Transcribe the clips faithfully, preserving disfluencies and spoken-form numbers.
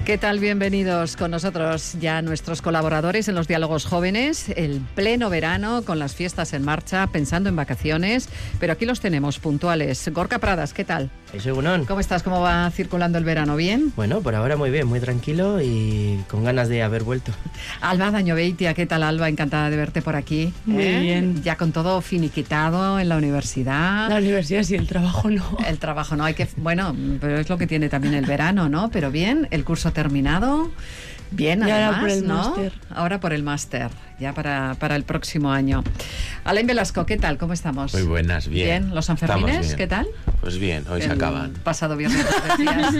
¿Qué tal? Bienvenidos con nosotros ya nuestros colaboradores en los Diálogos Jóvenes, el pleno verano con las fiestas en marcha, pensando en vacaciones, pero aquí los tenemos puntuales. Gorka Pradas, ¿qué tal? Eso, Egunon. ¿Cómo estás? ¿Cómo va circulando el verano? ¿Bien? Bueno, por ahora muy bien, muy tranquilo y con ganas de haber vuelto. Alba Dañobeitia, ¿qué tal, Alba? Encantada de verte por aquí. Muy ¿Eh? bien. Ya con todo finiquitado en la universidad. La universidad sí, el trabajo no. El trabajo no, hay que... Bueno, pero es lo que tiene también el verano, ¿no? Pero bien, el curso terminado. Bien, y además, ahora por el ¿no? máster. Ahora por el máster, ya para, para el próximo año. Alain Velasco, ¿qué tal? ¿Cómo estamos? Muy buenas, bien. Bien, ¿los Sanfermines? Bien. ¿Qué tal? Pues bien, hoy el se acaban. Pasado viernes nos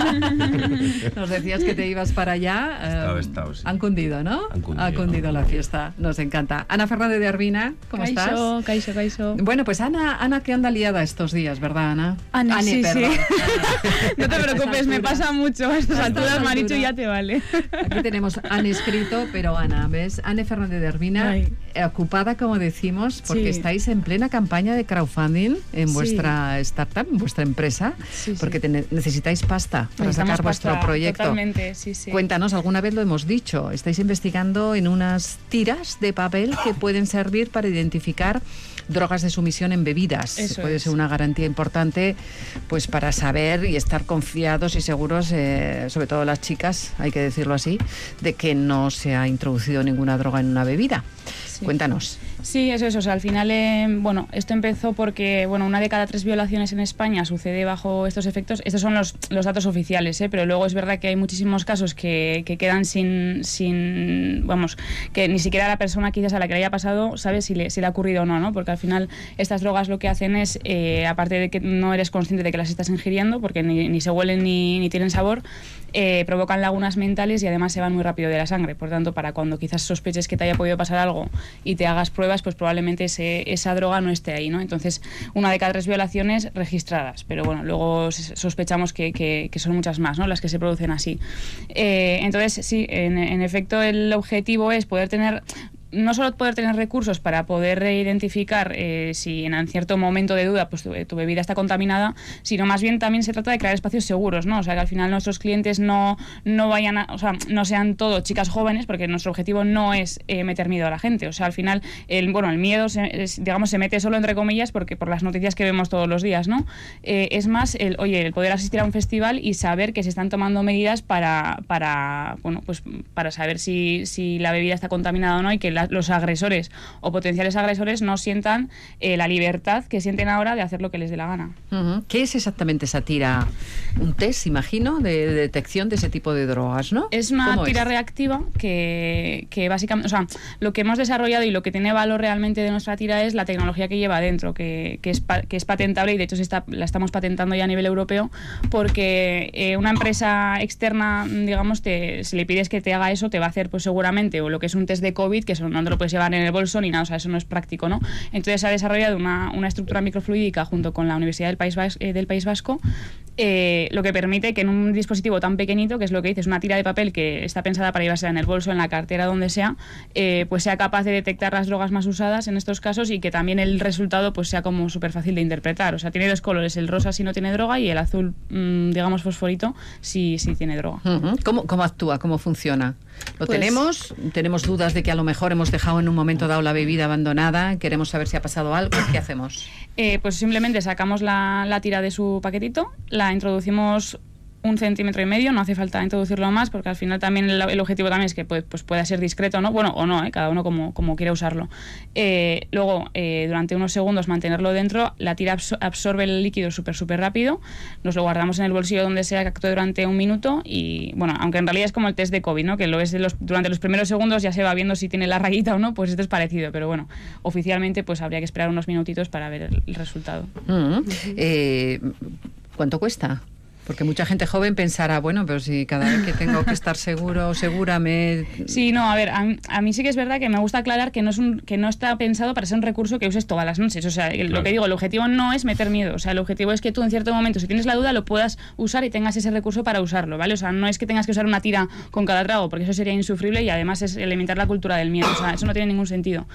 decías, nos decías que te ibas para allá. Estado, eh, estado, sí. Han cundido, ¿no? Han cundido, ha cundido han la cundido. fiesta, nos encanta. Ana Fernández de Arbina, ¿cómo Kaixo, estás? Kaixo, Kaixo. Bueno, pues Ana, Ana que anda liada estos días, ¿verdad, Ana? Ana, Ani, sí, perdón. sí. Ana. No te A preocupes, estas me alturas. pasa mucho. A estas A estas alturas, Marichu, alturas. ya te vale. Aquí tenemos Ana escrito, pero Ana, ¿ves? Ana Fernández de Arbina, Ay. eh, ocupada, como decimos, porque Sí. estáis en plena campaña de crowdfunding en Sí. vuestra startup, en vuestra empresa, Sí, sí. porque te ne- necesitáis pasta para Necesitamos sacar vuestro pasta, proyecto. Totalmente, sí, sí. Cuéntanos, alguna vez lo hemos dicho, estáis investigando en unas tiras de papel que pueden servir para identificar drogas de sumisión en bebidas. Eso Puede es. ser una garantía importante pues para saber y estar confiados y seguros, eh, sobre todo las chicas, hay que decirlo así, de que no se ha introducido ninguna droga en una bebida. Sí. Cuéntanos. Sí, eso es. O sea, al final, eh, bueno, esto empezó porque, bueno, una de cada tres violaciones en España sucede bajo estos efectos. Estos son los, los datos oficiales, ¿eh? Pero luego es verdad que hay muchísimos casos que, que quedan sin, sin, vamos, que ni siquiera la persona quizás a la que le haya pasado sabe si le, si le ha ocurrido o no, ¿no? Porque al final estas drogas lo que hacen es, eh, aparte de que no eres consciente de que las estás ingiriendo, porque ni, ni se huelen ni, ni tienen sabor, eh, provocan lagunas mentales y además se van muy rápido de la sangre. Por tanto, para cuando quizás sospeches que te haya podido pasar algo y te hagas pruebas, pues probablemente ese, esa droga no esté ahí, ¿no? Entonces, una de cada tres violaciones registradas, pero bueno, luego sospechamos que, que, que son muchas más, ¿no? Las que se producen así. Eh, entonces, sí, en, en efecto, el objetivo es poder tener... no solo poder tener recursos para poder identificar eh, si en cierto momento de duda pues tu, tu bebida está contaminada, sino más bien también se trata de crear espacios seguros, ¿no? O sea, que al final nuestros clientes no, no vayan a, o sea, no sean todo chicas jóvenes, porque nuestro objetivo no es eh, meter miedo a la gente. O sea, al final, el, bueno, el miedo, se, es, digamos, se mete solo entre comillas porque por las noticias que vemos todos los días, ¿no? Eh, es más, el, oye, el poder asistir a un festival y saber que se están tomando medidas para, para bueno, pues para saber si, si la bebida está contaminada o no y que la, los agresores o potenciales agresores no sientan eh, la libertad que sienten ahora de hacer lo que les dé la gana. Uh-huh. ¿Qué es exactamente esa tira? Un test, imagino, de, de detección de ese tipo de drogas, ¿no? Es una ¿Cómo tira es? reactiva que, que básicamente, o sea, lo que hemos desarrollado y lo que tiene valor realmente de nuestra tira es la tecnología que lleva adentro, que, que, es, pa, que es patentable y de hecho se está, la estamos patentando ya a nivel europeo porque eh, una empresa externa, digamos, te, si le pides que te haga eso, te va a hacer pues seguramente o lo que es un test de COVID, que eso no te lo puedes llevar en el bolso ni nada, o sea, eso no es práctico, ¿no? Entonces se ha desarrollado una, una estructura microfluídica junto con la Universidad del País, Vas- eh, del País Vasco, eh, lo que permite que en un dispositivo tan pequeñito, que es lo que dices, una tira de papel que está pensada para llevarse en el bolso, en la cartera, donde sea, eh, pues sea capaz de detectar las drogas más usadas en estos casos y que también el resultado pues sea como súper fácil de interpretar. O sea, tiene dos colores, el rosa si no tiene droga y el azul, mmm, digamos, fosforito si, si tiene droga. Uh-huh. ¿Cómo, ¿Cómo actúa? ¿Cómo funciona? ¿Lo Pues- tenemos? ¿Tenemos dudas de que a lo mejor hemos dejado en un momento dado la bebida abandonada? ¿Queremos saber si ha pasado algo? ¿Qué hacemos? Eh, pues simplemente sacamos la, la tira de su paquetito, la introducimos un centímetro y medio, no hace falta introducirlo más porque al final también el, el objetivo también es que pues, pues pueda ser discreto, ¿no? Bueno, o no, ¿eh? Cada uno como, como quiera usarlo. Eh, luego, eh, durante unos segundos mantenerlo dentro, la tira absor- absorbe el líquido súper, súper rápido, nos lo guardamos en el bolsillo donde sea que actúe durante un minuto y, bueno, aunque en realidad es como el test de COVID, ¿no? Que lo ves de los, durante los primeros segundos ya se va viendo si tiene la rayita o no, pues esto es parecido, pero bueno, oficialmente pues habría que esperar unos minutitos para ver el, el resultado. Uh-huh. Eh, ¿Cuánto cuesta? Porque mucha gente joven pensará, bueno, pero si cada vez que tengo que estar seguro o segura me... Sí, no, a ver, a, a mí sí que es verdad que me gusta aclarar que no es un que no está pensado para ser un recurso que uses todas las noches. O sea, el, lo que digo, el objetivo no es meter miedo. O sea, el objetivo es que tú en cierto momento, si tienes la duda, lo puedas usar y tengas ese recurso para usarlo, ¿vale? O sea, no es que tengas que usar una tira con cada trago, porque eso sería insufrible y además es alimentar la cultura del miedo. O sea, eso no tiene ningún sentido.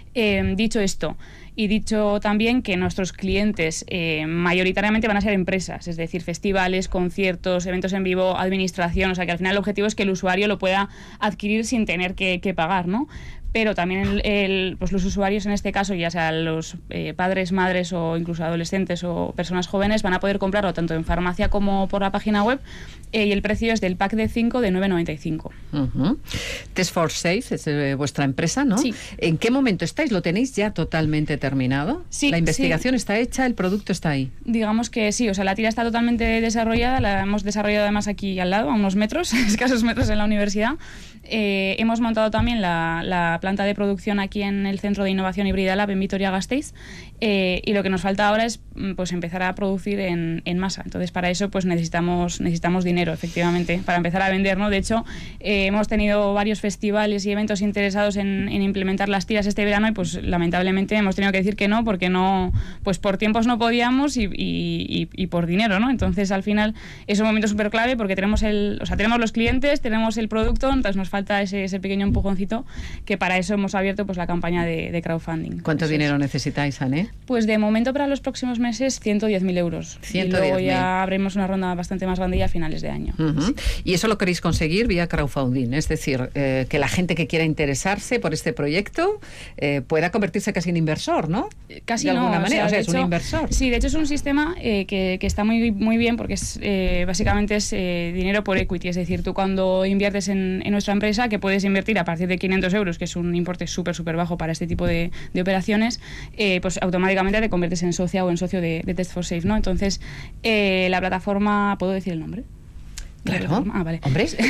Eh, dicho esto, y dicho también que nuestros clientes eh, mayoritariamente van a ser empresas, es decir, festivales, conciertos, eventos en vivo, administración, o sea que al final el objetivo es que el usuario lo pueda adquirir sin tener que, que pagar, ¿no? Pero también el, el, pues los usuarios en este caso, ya sea los eh, padres, madres o incluso adolescentes o personas jóvenes, van a poder comprarlo tanto en farmacia como por la página web eh, y el precio es del pack de cinco de nueve noventa y cinco. Uh-huh. Test for Safe es eh, vuestra empresa, ¿no? Sí. ¿En qué momento estáis? ¿Lo tenéis ya totalmente terminado? Sí. La investigación sí. está hecha, el producto está ahí. Digamos que sí, o sea, la tira está totalmente desarrollada, la hemos desarrollado además aquí al lado, a unos metros, escasos metros en la universidad. Eh, hemos montado también la, la planta de producción aquí en el Centro de Innovación Híbrida Lab en Vitoria-Gasteiz eh, y lo que nos falta ahora es pues empezar a producir en, en masa. Entonces para eso pues necesitamos necesitamos dinero, efectivamente, para empezar a vender, ¿no? De hecho eh, hemos tenido varios festivales y eventos interesados en, en implementar las tiras este verano y pues lamentablemente hemos tenido que decir que no porque no, pues por tiempos no podíamos y, y, y, y por dinero, ¿no? Entonces al final es un momento súper clave porque tenemos el, o sea, tenemos los clientes, tenemos el producto, entonces nos falta ese, ese pequeño empujoncito que para eso hemos abierto pues la campaña de, de crowdfunding. ¿Cuánto eso dinero es. necesitáis, Anne? Pues de momento para los próximos meses ciento diez mil euros. ciento diez mil. Y luego ya abrimos una ronda bastante más grande ya a finales de año. Uh-huh. Sí. Y eso lo queréis conseguir vía crowdfunding, es decir, eh, que la gente que quiera interesarse por este proyecto eh, pueda convertirse casi en inversor, ¿no? Casi de no, alguna o manera, sea, o sea, de es hecho, un inversor. Sí, de hecho es un sistema eh, que, que está muy, muy bien porque es eh, básicamente es eh, dinero por equity, es decir, tú cuando inviertes en, en nuestra empresa, que puedes invertir a partir de quinientos euros, que es un importe súper, súper bajo para este tipo de, de operaciones, eh, pues automáticamente te conviertes en socia o en socio de, de Test for Safe, ¿no? Entonces, eh, la plataforma, ¿puedo decir el nombre? Claro, ah, vale. hombre, se,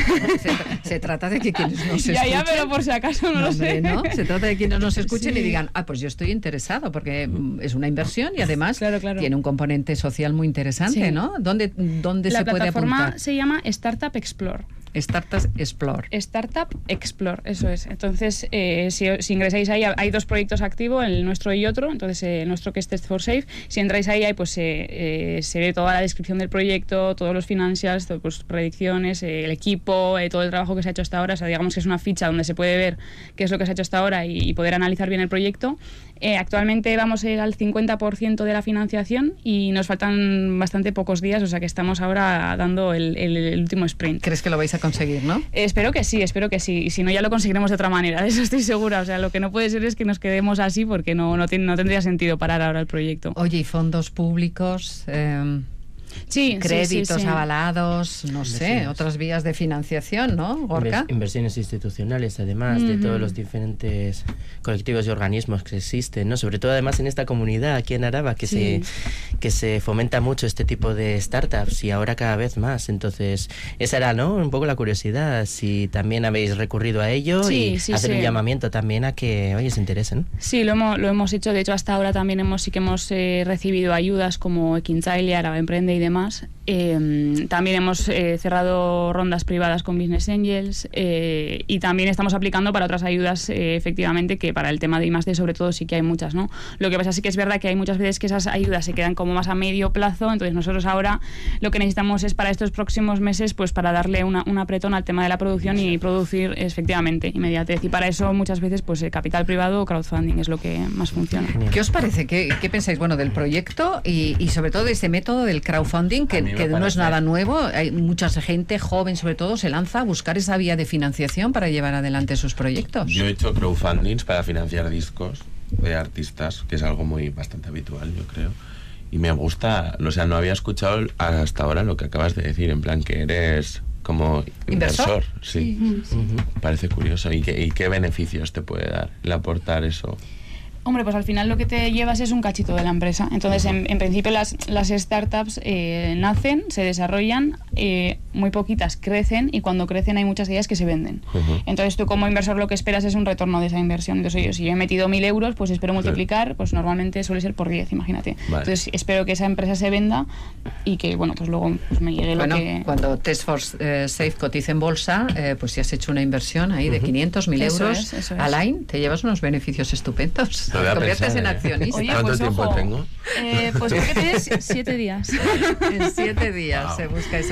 se trata de que quienes nos escuchen... Ya, ya, pero por si acaso no, no lo hombre, sé. ¿no? Se trata de quienes nos escuchen Sí. y digan, ah, pues yo estoy interesado, porque mm, es una inversión y además Claro, claro. tiene un componente social muy interesante, Sí. ¿no? ¿Dónde, dónde La se puede plataforma apuntar? se llama Startup Explore. Startup Explore. Startup Explore, eso es. Entonces, eh, si, si ingresáis ahí, hay dos proyectos activos, el nuestro y otro. Entonces, eh, el nuestro que es Test for Safe. Si entráis ahí, ahí pues eh, eh, se ve toda la descripción del proyecto, todos los financials, todo, pues, predicciones, eh, el equipo, eh, todo el trabajo que se ha hecho hasta ahora. O sea, digamos que es una ficha donde se puede ver qué es lo que se ha hecho hasta ahora y, y poder analizar bien el proyecto. Eh, actualmente vamos a ir al cincuenta por ciento de la financiación y nos faltan bastante pocos días, o sea que estamos ahora dando el, el, el último sprint. ¿Crees que lo vais a conseguir, no? Eh, espero que sí, espero que sí. Y si no, ya lo conseguiremos de otra manera, de eso estoy segura. O sea, lo que no puede ser es que nos quedemos así porque no, no, tiene, no tendría sentido parar ahora el proyecto. Oye, ¿y fondos públicos? Eh... Sí, créditos sí, sí, sí. avalados, no sé, otras vías de financiación, ¿no, Gorka? Inversiones institucionales, además, uh-huh. de todos los diferentes colectivos y organismos que existen, ¿no? Sobre todo, además, en esta comunidad aquí en Araba, que, sí. se, que se fomenta mucho este tipo de startups y ahora cada vez más. Entonces, esa era, ¿no?, un poco la curiosidad, si también habéis recurrido a ello sí, y sí, hacer sí. un llamamiento también a que, oye, se interesen. Sí, lo hemos, lo hemos hecho. De hecho, hasta ahora también hemos sí que hemos eh, recibido ayudas como Equintalia, Araba Emprende y demás. Eh, también hemos eh, cerrado rondas privadas con Business Angels eh, y también estamos aplicando para otras ayudas eh, efectivamente, que para el tema de I más D sobre todo sí que hay muchas, ¿no? Lo que pasa sí que es verdad que hay muchas veces que esas ayudas se quedan como más a medio plazo, entonces nosotros ahora lo que necesitamos es para estos próximos meses pues para darle una, un apretón al tema de la producción y producir efectivamente inmediatez, y para eso muchas veces pues el capital privado o crowdfunding es lo que más funciona. ¿Qué os parece? ¿Qué, qué pensáis, bueno, del proyecto y, y sobre todo de este método del crowdfunding que que no es nada nuevo? Hay mucha gente joven, sobre todo, se lanza a buscar esa vía de financiación para llevar adelante sus proyectos. Yo he hecho crowdfundings para financiar discos de artistas, que es algo muy bastante habitual, yo creo. Y me gusta, o sea, no había escuchado hasta ahora lo que acabas de decir, en plan que eres como inversor. ¿Inversor? Sí. sí, sí. Uh-huh. Parece curioso. ¿Y qué, ¿Y qué beneficios te puede dar el aportar eso? Hombre, pues al final lo que te llevas es un cachito de la empresa. Entonces, en, en principio las, las startups eh, nacen, se desarrollan, eh, muy poquitas crecen y cuando crecen hay muchas de ellas que se venden. Uh-huh. Entonces tú como inversor lo que esperas es un retorno de esa inversión. Entonces yo, si yo he metido mil euros, pues espero multiplicar, pues normalmente suele ser por diez, imagínate. Vale. Entonces espero que esa empresa se venda y que, bueno, pues luego pues me llegue bueno, lo que... cuando Test for eh, Safe cotice en bolsa, eh, pues si has hecho una inversión ahí uh-huh. de quinientos mil euros eso es, eso es. al año, te llevas unos beneficios estupendos. Te conviertes en accionista. Oye, ¿Cuánto pues, tiempo ojo, tengo? Eh, pues creo que tienes siete días. En siete días wow. se busca esa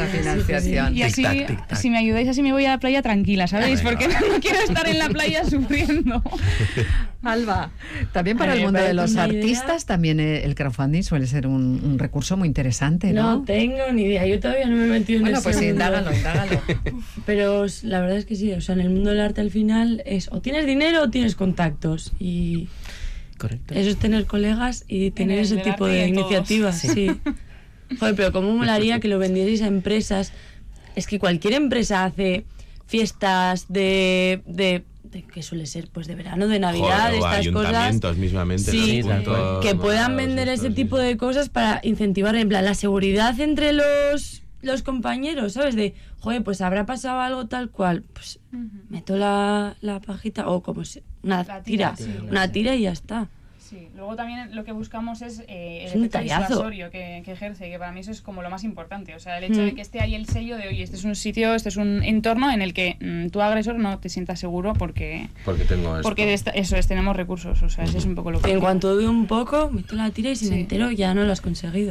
financiación. Y así, Tic-tac, tic-tac. si me ayudáis, así me voy a la playa tranquila, ¿sabéis? Venga, Porque no quiero estar en la playa sufriendo. Alba, también para A el mí me mundo de parece los una artistas, idea. también eh, el crowdfunding suele ser un, un recurso muy interesante, ¿no? No tengo ni idea, yo todavía no me he metido Bueno, en pues ese mundo. indágalo, indágalo. Pero s- la verdad es que sí, o sea, en el mundo del arte al final es o tienes dinero o tienes contactos. Y Correcto. eso es tener colegas y tener el ese del tipo arte de de todos. iniciativas, sí. Joder, pero cómo molaría que lo vendierais a empresas. Es que cualquier empresa hace fiestas de... de de que suele ser pues de verano, de Navidad, Joder, o estas cosas. ayuntamientos mismamente, Sí, los tal cual. puntos Que puedan morados, vender estos, ese sí, tipo sí. de cosas para incentivar en plan la seguridad entre los los compañeros, ¿sabes? De, joder, pues habrá pasado algo tal cual, pues meto la, la pajita o como se, una La tira, tira, sí, una sí. tira y ya está. Sí, luego también lo que buscamos es eh, Es el un efecto detallazo. disuasorio que, que ejerce, que para mí eso es como lo más importante. O sea, el hecho Mm. de que esté ahí el sello de, oye, este es un sitio, este es un entorno en el que mm, tu agresor no te sientas seguro porque, Porque tengo esto. porque de esta- eso es, tenemos recursos. O sea, ese es un poco lo que... En cuanto dude un poco, meto la tira y si Sí. me entero ya no lo has conseguido.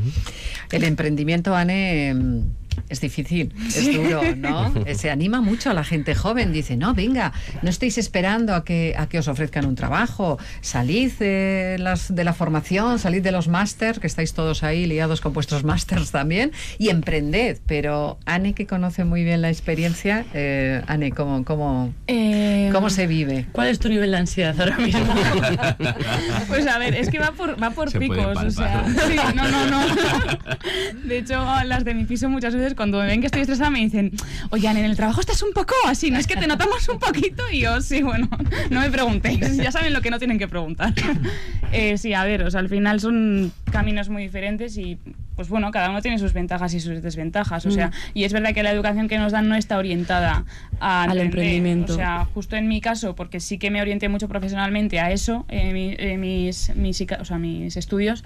El emprendimiento, Anne, mm, es difícil, es duro, ¿no? Eh, Se anima mucho a la gente joven, dice, no, venga, no estéis esperando a que, a que os ofrezcan un trabajo, salid de, las, de la formación, salid de los másters, que estáis todos ahí liados con vuestros másters también, y emprended. Pero Anne, que conoce muy bien la experiencia, eh, Anne, ¿cómo, cómo, Eh, ¿cómo se vive? ¿Cuál es tu nivel de ansiedad ahora mismo? Pues a ver, es que va por, va por Se puede picos, o sea, palpar. sí, no, no, no. De hecho, las de mi piso muchas veces cuando me ven que estoy estresada me dicen, oye, Anne, en el trabajo estás un poco así, ¿no es que te notamos un poquito? Y yo, sí, bueno, no me preguntéis, ya saben lo que no tienen que preguntar. Eh, sí, a ver, o sea, al final son caminos muy diferentes y, pues bueno, cada uno tiene sus ventajas y sus desventajas, o sea, Mm. y es verdad que la educación que nos dan no está orientada a Al emprender. emprendimiento. O sea, justo en mi caso, porque sí que me orienté mucho profesionalmente a eso, eh, mi- eh, mis, mis, ica- o sea, mis estudios,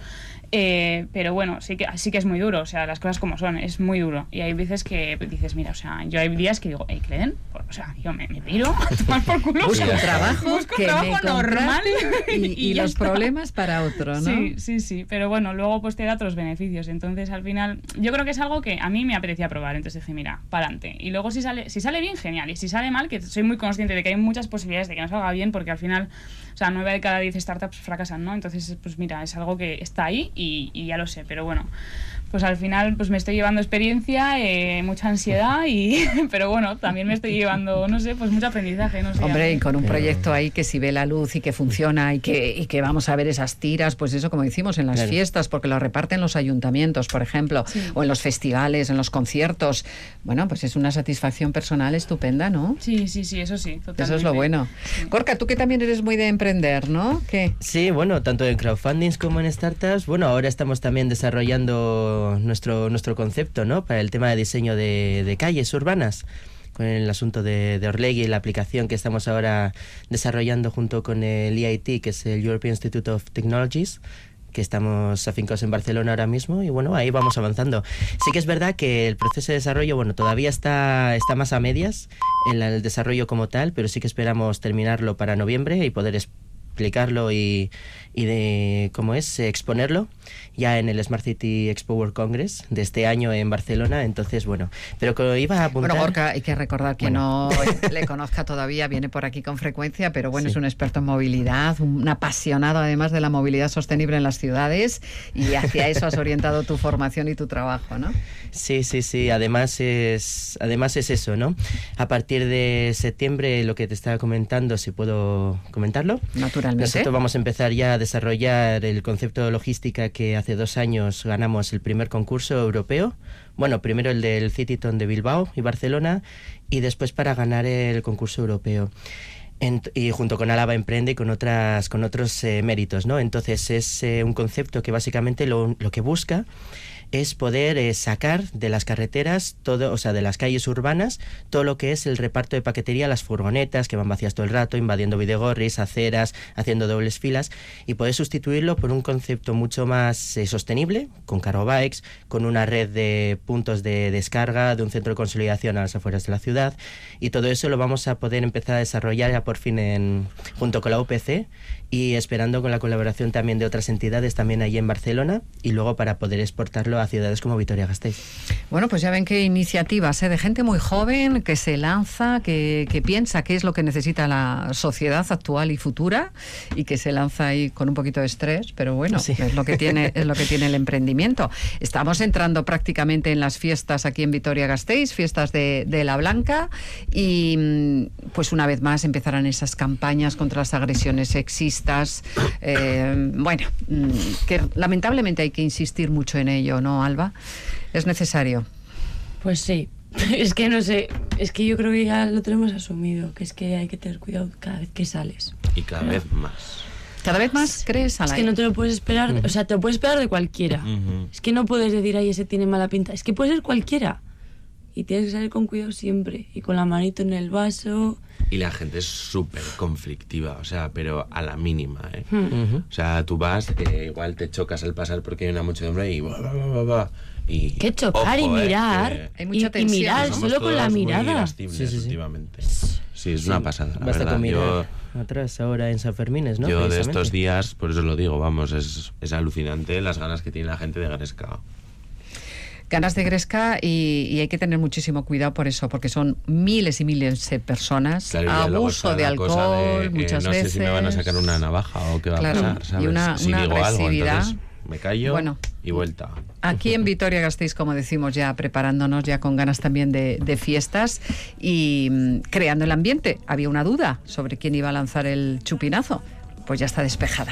eh, pero bueno, sí que, sí que es muy duro, o sea, las cosas como son, es muy duro. Y hay veces que dices, mira, o sea, yo hay días que digo, hey, Cleden, o sea, yo me, me piro a tomar por culo. Busca o sea, un trabajo busco que un trabajo me normal contrate y, y ya los está. problemas para otro, ¿no? Sí, sí, sí, pero bueno, luego pues te da otros beneficios. Entonces, al final, yo creo que es algo que a mí me apetecía probar. Entonces dije, mira, para adelante. Y luego si sale, si sale bien, genial. Y si sale mal, que soy muy consciente de que hay muchas posibilidades de que no salga bien, porque al final, o sea, nueve de cada diez startups fracasan, ¿no? Entonces, pues mira, es algo que está ahí y, y ya lo sé. Pero bueno, pues al final pues me estoy llevando experiencia, eh, mucha ansiedad, y pero bueno, también me estoy llevando, no sé, pues mucho aprendizaje, no sé. Hombre, y con un Pero- proyecto ahí que si ve la luz y que funciona y que, y que vamos a ver esas tiras, pues eso como decimos en las Claro. fiestas, porque lo reparten los ayuntamientos, por ejemplo, Sí. o en los festivales, en los conciertos. Bueno, pues es una satisfacción personal estupenda, ¿no? Sí, sí, sí, eso sí, totalmente. Eso es lo bueno. Gorka, tú que también eres muy de emprender, ¿no? ¿Qué? Sí, bueno, tanto en crowdfundings como en startups. Bueno, ahora estamos también desarrollando nuestro, nuestro concepto, ¿no? Para el tema de diseño de, de calles urbanas, con el asunto de, de Orlegui y la aplicación que estamos ahora desarrollando junto con el E I T, que es el European Institute of Technologies, que estamos afincados en Barcelona ahora mismo, y bueno, ahí vamos avanzando. Sí que es verdad que el proceso de desarrollo, bueno, todavía está, está más a medias en la- el desarrollo como tal, pero sí que esperamos terminarlo para noviembre y poder explicarlo y, y de cómo es eh, exponerlo ya en el Smart City Expo World Congress de este año en Barcelona. Entonces, bueno, pero que iba a apuntar... Bueno, Gorka, hay que recordar que Bueno. no le conozca todavía, viene por aquí con frecuencia, pero bueno, Sí. es un experto en movilidad, un apasionado además de la movilidad sostenible en las ciudades, y hacia eso has orientado tu formación y tu trabajo, ¿no? Sí, sí, sí. Además es, además es eso, ¿no? A partir de septiembre, lo que te estaba comentando, si puedo comentarlo. Naturalmente. Nosotros vamos a empezar ya a desarrollar el concepto de logística que hace dos años ganamos el primer concurso europeo. Bueno, primero el del Cityton de Bilbao y Barcelona, y después para ganar el concurso europeo. Ent- y junto con Álava Emprende y con otras con otros eh, méritos, ¿no? Entonces es eh, un concepto que básicamente lo, lo que busca es poder eh, sacar de las carreteras todo, o sea, de las calles urbanas, todo lo que es el reparto de paquetería, las furgonetas que van vacías todo el rato, invadiendo videgorris, aceras, haciendo dobles filas, y poder sustituirlo por un concepto mucho más eh, sostenible, con cargo bikes, con una red de puntos de descarga, de un centro de consolidación a las afueras de la ciudad, y todo eso lo vamos a poder empezar a desarrollar ya por fin en, junto con la U P C, y esperando con la colaboración también de otras entidades también allí en Barcelona, y luego para poder exportarlo a ciudades como Vitoria-Gasteiz. Bueno, pues ya ven qué iniciativas, ¿eh? De gente muy joven que se lanza, que, que piensa qué es lo que necesita la sociedad actual y futura y que se lanza ahí con un poquito de estrés, pero bueno, sí. es lo que tiene es lo que tiene el emprendimiento. Estamos entrando prácticamente en las fiestas aquí en Vitoria-Gasteiz, fiestas de, de la Blanca, y pues una vez más empezarán esas campañas contra las agresiones sexistas. Eh, bueno, que lamentablemente hay que insistir mucho en ello, ¿no, Alba? ¿Es necesario? Pues sí. Es que no sé, es que yo creo que ya lo tenemos asumido, que es que hay que tener cuidado cada vez que sales. Y cada Pero, vez más. ¿Cada vez más crees, Alain? Es que no te lo puedes esperar, uh-huh. o sea, te lo puedes esperar de cualquiera. Uh-huh. Es que no puedes decir, ay, ese tiene mala pinta. Es que puede ser cualquiera. Y tienes que salir con cuidado siempre. Y con la manito en el vaso. Y la gente es súper conflictiva, o sea, pero a la mínima, ¿eh? Uh-huh. O sea, tú vas, eh, igual te chocas al pasar porque hay una muchedumbre y... Bla, bla, bla, bla, y que chocar ojo, y mirar. Eh, hay mucha y, y mirar, somos solo con la mirada. Sí, sí, sí. Últimamente. Sí, es sí, una pasada, la basta verdad. Con mirar yo, atrás ahora en San Fermines, ¿no? Yo de estos días, por eso lo digo, vamos, es, es alucinante las ganas que tiene la gente de Gresca. Ganas de Gresca y, y hay que tener muchísimo cuidado por eso, porque son miles y miles de personas, claro, abuso de alcohol, de, eh, muchas no veces. No sé si me van a sacar una navaja o qué va claro, a pasar, ¿sabes? Y una, si una digo algo, entonces me callo bueno, y vuelta. Aquí en Vitoria-Gasteiz, como decimos, ya preparándonos, ya con ganas también de, de fiestas y mmm, creando el ambiente. Había una duda sobre quién iba a lanzar el chupinazo, pues ya está despejada.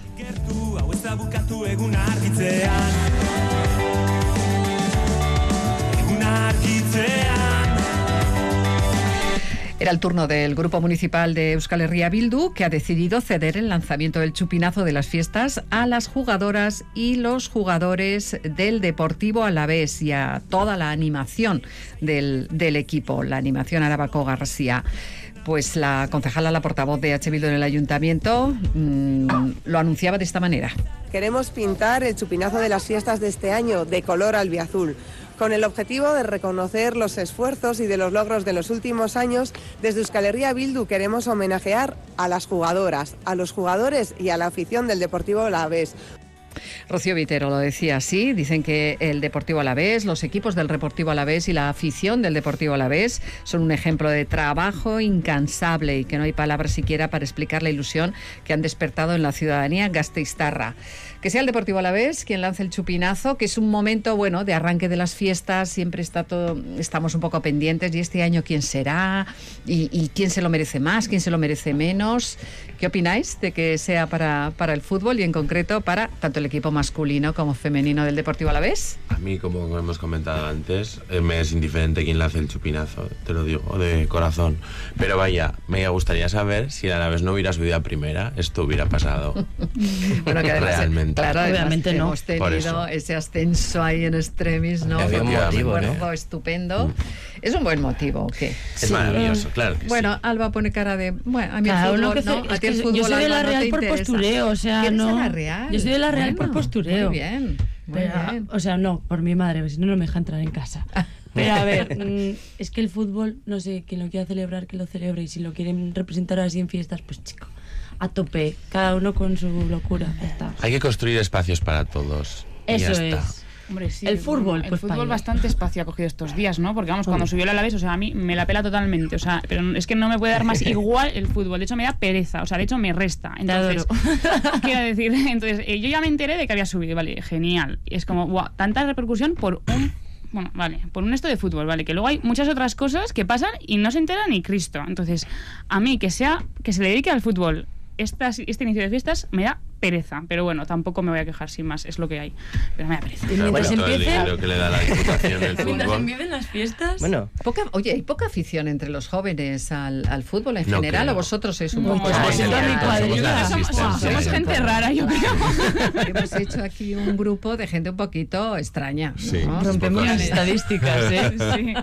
Era el turno del Grupo Municipal de Euskal Herria Bildu, que ha decidido ceder el lanzamiento del chupinazo de las fiestas a las jugadoras y los jugadores del Deportivo Alavés y a toda la animación del, del equipo, la animación Arabako García. Pues la concejala, la portavoz de H. Bildu en el ayuntamiento, mmm, lo anunciaba de esta manera. Queremos pintar el chupinazo de las fiestas de este año de color albiazul, con el objetivo de reconocer los esfuerzos y de los logros de los últimos años. Desde Euskal Herria Bildu queremos homenajear a las jugadoras, a los jugadores y a la afición del Deportivo Alavés. Rocío Vitero lo decía así, dicen que el Deportivo Alavés, los equipos del Deportivo Alavés y la afición del Deportivo Alavés son un ejemplo de trabajo incansable y que no hay palabras siquiera para explicar la ilusión que han despertado en la ciudadanía gasteiztarra. Que sea el Deportivo Alavés quien lance el chupinazo, que es un momento, bueno, de arranque de las fiestas, siempre está todo, estamos un poco pendientes, y este año quién será, y, y quién se lo merece más, quién se lo merece menos. ¿Qué opináis de que sea para, para el fútbol y en concreto para tanto el equipo masculino como femenino del Deportivo Alavés? A mí, como hemos comentado antes, eh, me es indiferente quién lance el chupinazo, te lo digo, de corazón. Pero vaya, me gustaría saber si el Alavés no hubiera subido a primera, esto hubiera pasado. Bueno, que además, realmente. Claro, obviamente no. Hemos tenido ese ascenso ahí en extremis, ¿no? Había un motivo, bueno, ¿no? Estupendo. Mm. ¿Es un buen motivo o qué? Es sí. maravilloso, claro que bueno, sí. Alba pone cara de... Bueno, a mí Cada el fútbol, uno que ¿no? se, A ti el es que fútbol, yo soy de Alba, la no Real te por interesa. postureo, o sea, ¿Eres no... de la Real? Yo soy de la Real bueno, por postureo. Muy bien, muy Pero, bien. o sea, no, por mi madre, si no, no me deja entrar en casa. Pero a ver, mmm, es que el fútbol, no sé, quien lo quiera celebrar, que lo celebre, y si lo quieren representar así en fiestas, pues chico, a tope, cada uno con su locura, ya está. Hay que construir espacios para todos. Eso ya está. es. Hombre, sí, el fútbol, el pues fútbol bastante espacio ha cogido estos días, ¿no? Porque vamos, cuando subió el Alavés, o sea, a mí me la pela totalmente, o sea, pero es que no me puede dar más igual el fútbol, de hecho me da pereza, o sea, de hecho me resta. Entonces, quiero decir, entonces eh, yo ya me enteré de que había subido, vale, genial. Y es como, wow, tanta repercusión por un bueno, vale, por un esto de fútbol, vale, que luego hay muchas otras cosas que pasan y no se entera ni Cristo. Entonces, a mí que sea que se le dedique al fútbol estas, este inicio de fiestas me da pereza, pero bueno, tampoco me voy a quejar sin más, es lo que hay, pero me da pereza. Y mientras Bueno, todo el empiecen, dinero que le da la Diputación del mientras fútbol. empiecen las fiestas, Bueno, Poca, oye, ¿hay poca afición entre los jóvenes al, al fútbol en No general creo. o vosotros sois un No, poco... pues Somos yo el- a mi somos cuadrilla. la Somos- resistencia. Somos gente rara, yo creo. Hemos hecho aquí un grupo de gente un poquito extraña, ¿no? Sí. rompemos Un poco las así. estadísticas, ¿eh? Sí.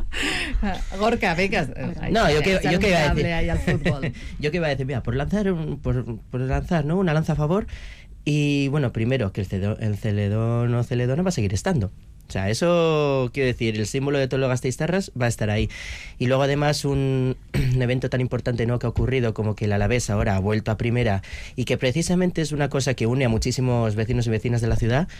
Gorka, venga. No, yo que, echar yo un que iba a cable decir, ahí al fútbol. yo que iba a decir, mira, por lanzar, un, por, por lanzar, ¿no? Una lanza a favor. Y bueno, primero, que el, cedo, el Celedón o Celedona va a seguir estando. O sea, eso quiero decir, el símbolo de todos los gasteiztarras va a estar ahí. Y luego además un, un evento tan importante, ¿no?, que ha ocurrido como que el Alavés ahora ha vuelto a primera y que precisamente es una cosa que une a muchísimos vecinos y vecinas de la ciudad,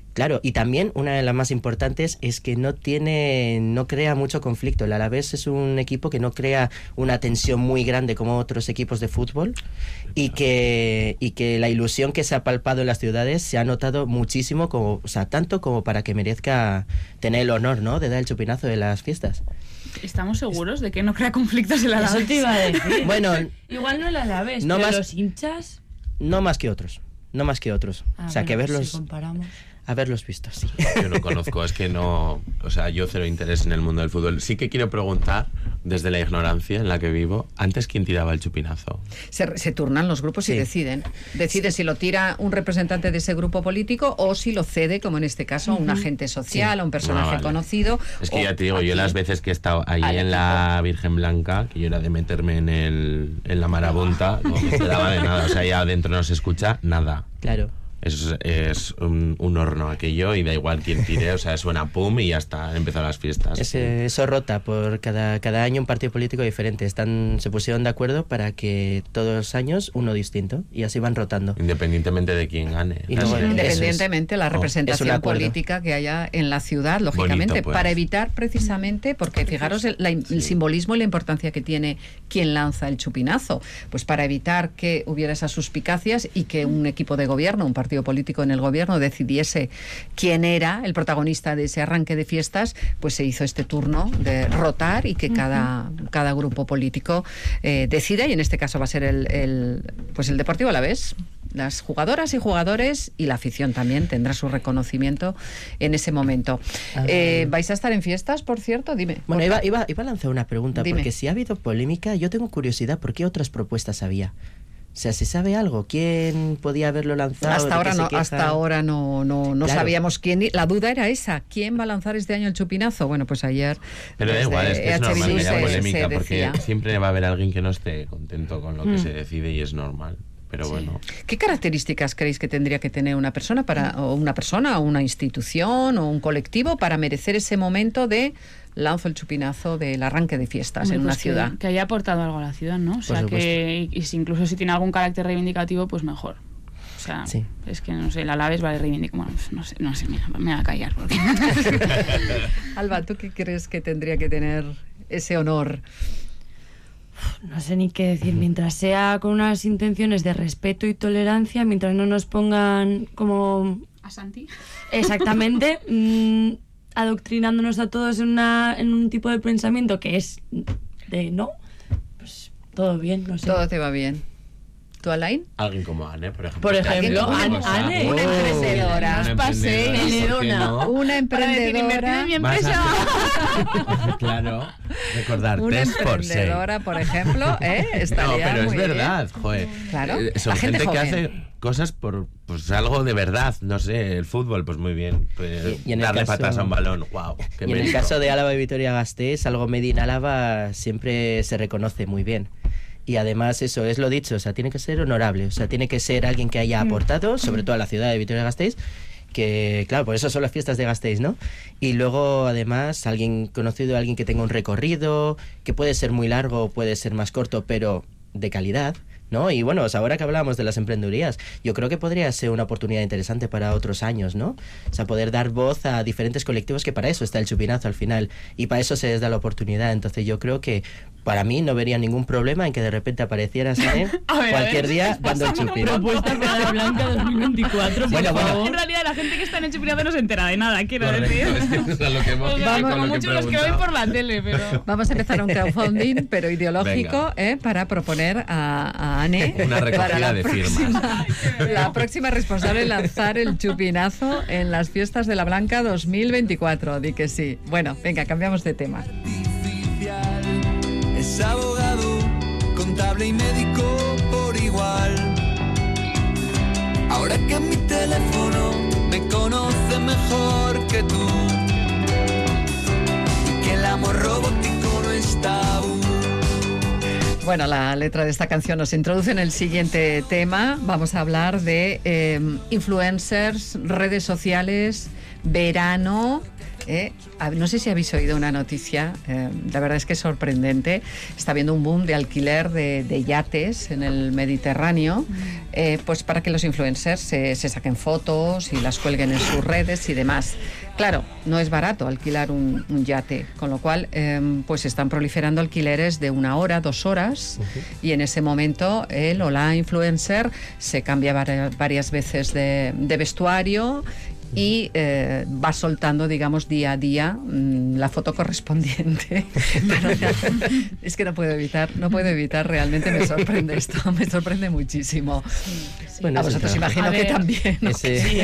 Claro, y también una de las más importantes es que no tiene, no crea mucho conflicto. El Alavés es un equipo que no crea una tensión muy grande como otros equipos de fútbol y que, y que la ilusión que se ha palpado en las ciudades se ha notado muchísimo, como, o sea, tanto como para que merezca tener el honor, ¿no?, de dar el chupinazo de las fiestas. ¿Estamos seguros de que no crea conflictos el Alavés? Eso te iba a decir. Bueno, igual no el Alavés, no pero más- los hinchas... no más que otros, no más que otros. Ah, o sea, bueno, que verlos, si comparamos... haberlos visto, sí. Yo no conozco, es que no... O sea, yo cero interés en el mundo del fútbol. Sí que quiero preguntar, desde la ignorancia en la que vivo, antes quién tiraba el chupinazo. Se, se turnan los grupos y Sí. deciden. Deciden si lo tira un representante de ese grupo político o si lo cede, como en este caso, a un agente social, a un personaje Ah, vale. conocido. Es que o ya te digo, yo aquí. las veces que he estado ahí al en la Virgen Blanca, que yo era de meterme en, el, en la marabunta, no me enteraba de nada. O sea, ya adentro no se escucha nada. Claro. Es, es un, un horno aquello y da igual quién tire, o sea, suena pum y ya está, han empezado las fiestas. Ese- eso rota por cada, cada año un partido político diferente. Están, se pusieron de acuerdo para que todos los años uno distinto y así van rotando. Independientemente de quién gane. Y Así luego- es. Independientemente de la Oh, es representación un acuerdo. política que haya en la ciudad, lógicamente, Bonito, pues. para evitar precisamente, porque fijaros el, la- el Sí. simbolismo y la importancia que tiene quien lanza el chupinazo, pues para evitar que hubiera esas suspicacias y que un equipo de gobierno, un partido político en el gobierno decidiese quién era el protagonista de ese arranque de fiestas, pues se hizo este turno de rotar y que cada, cada grupo político eh, decida, y en este caso va a ser el, el, pues el Deportivo Alavés. Las jugadoras y jugadores y la afición también tendrá su reconocimiento en ese momento. Ah. Eh, ¿Vais a estar en fiestas, por cierto? Dime. Bueno, Borja. iba, iba, iba a lanzar una pregunta, Dime. porque si ha habido polémica, yo tengo curiosidad, ¿por qué otras propuestas había? O sea, ¿se sabe algo? ¿Quién podía haberlo lanzado? Hasta ¿De ahora qué se no, queja? hasta ahora no, no, no Claro. sabíamos quién. La duda era esa, ¿quién va a lanzar este año el chupinazo? Bueno, pues ayer. Pero da desde igual, es que es H B normal que se- haya se polémica, porque decía. siempre va a haber alguien que no esté contento con lo que Mm. se decide y es normal. Pero bueno, ¿Qué características creéis que tendría que tener una persona para, o una persona, o una institución, o un colectivo para merecer ese momento de lanzo el chupinazo del arranque de fiestas Hombre, en una pues que- ciudad? Que, haya aportado algo a la ciudad, ¿no? O sea, supuesto. que y si incluso si tiene algún carácter reivindicativo, pues mejor. O sea, Sí. es que no sé, el Alavés vale reivindicar. Bueno, pues no sé, no sé, mira, me voy a callar porque. Alba, ¿tú qué crees que tendría que tener ese honor? No sé ni qué decir, mientras sea con unas intenciones de respeto y tolerancia, mientras no nos pongan como ¿A Santi? exactamente mm, adoctrinándonos a todos en, una, en un tipo de pensamiento que es de no, pues todo bien, no sé. Todo te va bien. ¿Tú, Alain? alguien como Anne, por ejemplo. Por ejemplo, Alguien- Anne, Anne, una Oh, emprendedora. una Os paséis, emprendedora, ¿por qué Leona. no? Una Para decir, invertid emprendedora. en mi Vas empresa. a- claro, recordar Una tres por seis. emprendedora, por ejemplo, ¿eh? No, Estaría pero es muy bien. verdad, joder. Claro, Eh, Son la gente gente, que joven. hace cosas por pues algo de verdad, no sé, el fútbol, pues muy bien. Pues, Y- y en el darle caso- patas a un balón, wow. Qué Y en el mérito. caso de Álava y Vitoria-Gasteiz, algo Medina Álava siempre se reconoce muy bien. Y además eso, es lo dicho, o sea, tiene que ser honorable, o sea, tiene que ser alguien que haya aportado, sobre todo a la ciudad de Vitoria-Gasteiz, que claro, por eso son las fiestas de Gasteiz, ¿no? Y luego además alguien conocido, alguien que tenga un recorrido, que puede ser muy largo, puede ser más corto, pero de calidad, ¿no? Y bueno, o sea, ahora que hablábamos de las emprendedurías, yo creo que podría ser una oportunidad interesante para otros años, ¿no? O sea, poder dar voz a diferentes colectivos, que para eso está el chupinazo al final, y para eso se les da la oportunidad. Entonces yo creo que para mí no vería ningún problema en que de repente apareciera Sane A ver, a cualquier ver, día dando el pásame una chupinazo. Propuesta para la Blanca dos mil veinticuatro, por Bueno, bueno. favor. En realidad, la gente que está en el chupinazo no se entera de nada, quiero Correcto, decir. es a lo que hemos- O sea, Vamos, como con lo que mucho he los que ven preguntado. por la tele, pero. Vamos a empezar un crowdfunding, pero ideológico, Venga. ¿eh? Para proponer a, a Anne Una recogida para la de próxima- firmas. la próxima responsable de lanzar el chupinazo en las fiestas de la Blanca dos mil veinticuatro. Di que sí. Bueno, venga, cambiamos de tema. Artificial. Es abogado, contable y médico por igual. Ahora que en mi teléfono me conoce mejor que tú. Y que el amor robótico no es tabú. Bueno, la letra de esta canción nos introduce en el siguiente tema. Vamos a hablar de eh, influencers, redes sociales, verano. ¿eh? No sé si habéis oído una noticia, eh, la verdad es que es sorprendente. Está habiendo un boom de alquiler de, de yates en el Mediterráneo, eh, pues para que los influencers se, se saquen fotos y las cuelguen en sus redes y demás. Claro, no es barato alquilar un, un yate, con lo cual eh, pues están proliferando alquileres de una hora, dos horas, uh-huh. y en ese momento él o la influencer se cambia varias, varias veces de, de vestuario y eh, va soltando, digamos, día a día mmm, la foto correspondiente. Pero ya, es que no puedo evitar, no puedo evitar, realmente me sorprende esto, me sorprende muchísimo. Sí, sí. Bueno, a vosotros imagino a que ver, también, ¿no? Ese... Sí,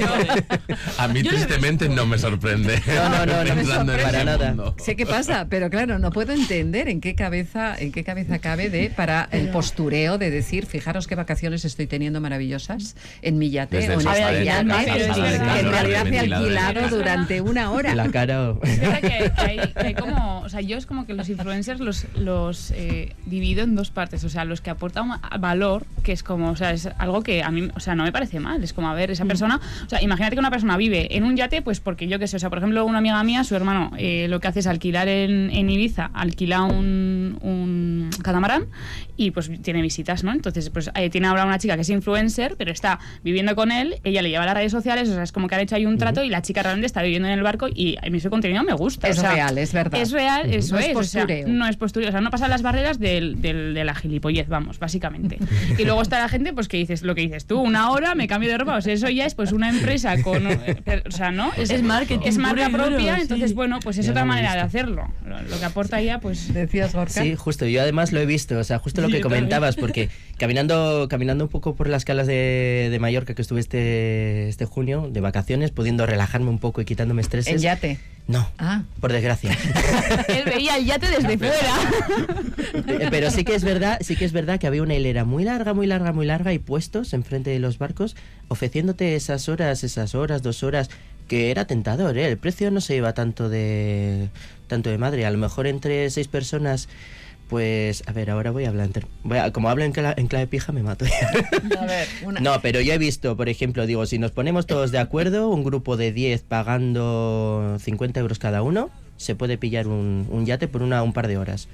a mí tristemente no me sorprende. No, no, no, no me sorprende para nada. Mundo. Sé qué pasa, pero claro, no puedo entender en qué cabeza, en qué cabeza cabe de para el postureo de decir, fijaros qué vacaciones estoy teniendo maravillosas en mi yate Desde o en esta yate, que en realidad me he alquilado durante una hora. La cara. O... Es verdad que, que, hay, que hay como, o sea, yo es como que los influencers los, los eh, divido en dos partes, o sea, los que aportan valor, que es como, o sea, es algo que a mí, o sea, no me parece mal, es como, a ver, esa persona, o sea, imagínate que una persona vive en un yate, pues porque yo qué sé, o sea, por ejemplo, una amiga mía, su hermano, eh, lo que hace es alquilar en, en Ibiza, alquila un, un catamarán y pues tiene visitas, ¿no? Entonces, pues eh, tiene ahora una chica que es influencer, pero está viviendo con él, ella le lleva a las redes sociales, o sea, es como que han hecho ahí un trato uh-huh. y la chica realmente está viviendo en el barco y a mí su contenido me gusta. Es o sea, real, es verdad. Es real, eso no es. es postureo. O sea, no es postureo, o sea, no pasa las barreras del, del, de la gilipollez, vamos, básicamente. Y luego está la gente, pues que dices, lo que dices tú, una hora me cambio de ropa, o sea, eso ya es pues una empresa con, eh, o sea, ¿no? Es, es marketing. Es marca puro propia, duro, entonces, sí. bueno, pues es Ya otra lo manera he de visto. hacerlo. Lo, lo que aporta ya, pues... ¿Decías, Gorka? Sí, justo, yo además lo he visto, o sea, justo lo Sí, que yo comentabas, porque caminando caminando un poco por las calas de, de Mallorca, que estuve este, este junio, de vacaciones, pudiendo relajarme un poco y quitándome estreses. ¿En yate? No, ah. por desgracia. Él veía el yate desde fuera. Pero sí que es verdad, sí que es verdad que había una hilera muy larga, muy larga, muy larga y puestos enfrente de los barcos ofreciéndote esas horas, esas horas, dos horas, que era tentador, ¿eh? El precio no se iba tanto de tanto de madre, a lo mejor entre seis personas. Pues, a ver, ahora voy a hablar. Voy a, como hablo en clave, en clave pija, me mato ya. A ver, una... No, pero yo he visto, por ejemplo, digo, si nos ponemos todos de acuerdo, un grupo de diez pagando cincuenta euros cada uno, se puede pillar un, un yate por una un par de horas.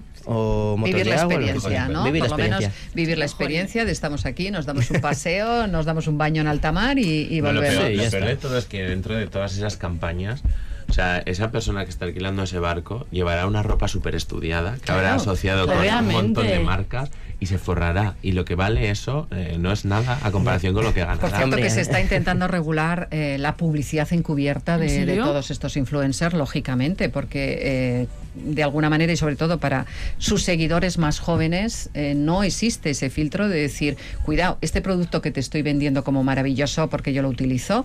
O vivir la agua, experiencia, ¿no? Vivir por la lo experiencia. menos vivir la experiencia de estamos aquí, nos damos un paseo, nos damos un baño en alta mar y, y no, volvemos. Lo peor, Sí, lo ya peor está. de todo es que dentro de todas esas campañas, o sea, esa persona que está alquilando ese barco llevará una ropa súper estudiada, que Claro, habrá asociado con obviamente. un montón de marcas y se forrará. Y lo que vale eso eh, no es nada a comparación con lo que ganará. Por cierto, Hombre, que se eh. está intentando regular eh, la publicidad encubierta ¿En de, de serio? todos estos influencers, lógicamente, porque eh, de alguna manera y sobre todo para sus seguidores más jóvenes eh, no existe ese filtro de decir, cuidado, este producto que te estoy vendiendo como maravilloso porque yo lo utilizo,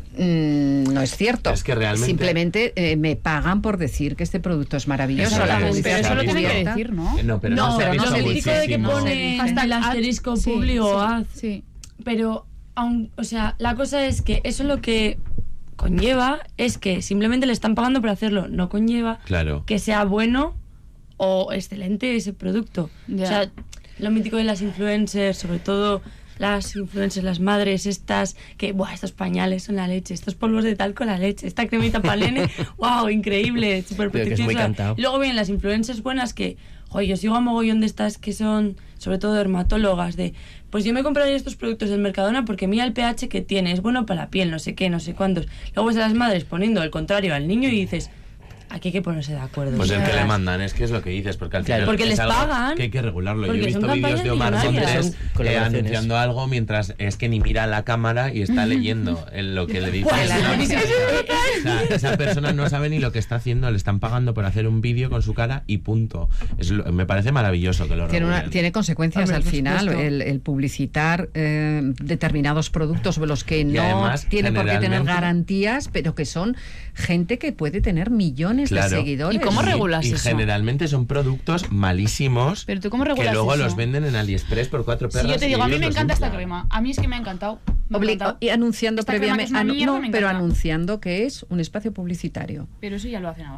mmm, no es cierto. Es que realmente- Simplemente eh, me pagan por decir que este producto es maravilloso. La Exactamente. publicidad Pero eso lo tiene que encubierta- decir, ¿no? Eh, No, pero No, no, se ha pero no visto se lo dice. típico de que muchísimo. pone Hashtag el ad- asterisco sí, publi o sí, ad. sí. Pero, aun, o sea, la cosa es que eso lo que conlleva es que simplemente le están pagando por hacerlo. No conlleva Claro. que sea bueno o excelente ese producto. Ya. O sea, lo mítico de las influencers, sobre todo las influencers, las madres estas, que, buah, estos pañales son la leche, estos polvos de talco la leche, esta cremita para el nene, wow, increíble, súper Pero que es muy preciosa. cantado. Luego vienen las influencers buenas que, joder, yo sigo a mogollón de estas que son, sobre todo dermatólogas, de, pues yo me compraré estos productos del Mercadona porque mira el pH que tiene, es bueno para la piel, no sé qué, no sé cuántos. Luego ves a las madres poniendo el contrario al niño y dices, aquí hay que ponerse de acuerdo. Pues o el sea, que le mandan, es que es lo que dices, porque al Claro. final Porque es les algo pagan, que hay que regularlo. Yo porque he son visto vídeos campañas de Omar millonarias. Montes Son eh, colaboraciones. anunciando algo mientras es que ni mira a la cámara y está leyendo en lo que le dice. Pues, esa, es que o sea, esa persona no sabe ni lo que está haciendo, le están pagando por hacer un vídeo con su cara y punto. Es lo- me parece maravilloso que lo Tiene, una- regulen. tiene consecuencias Hombre, al por final supuesto. el, el publicitar eh, determinados productos sobre los que no además, tiene por qué tener generalmente- garantías, pero que son gente que puede tener millones Claro. de seguidores. ¿Y cómo Y- regulas y eso? generalmente son productos malísimos Pero tú cómo que regulas luego eso? los venden en AliExpress por cuatro perras. Si yo te y digo, a mí ellos me los encanta esta inflan. crema. A mí es que me ha encantado. Me ha Obli- encantado. y anunciando Esta crema que previamente, es una anu- mierda, no, me pero encanta. anunciando que es un espacio publicitario. Pero eso ya lo hacen ahora.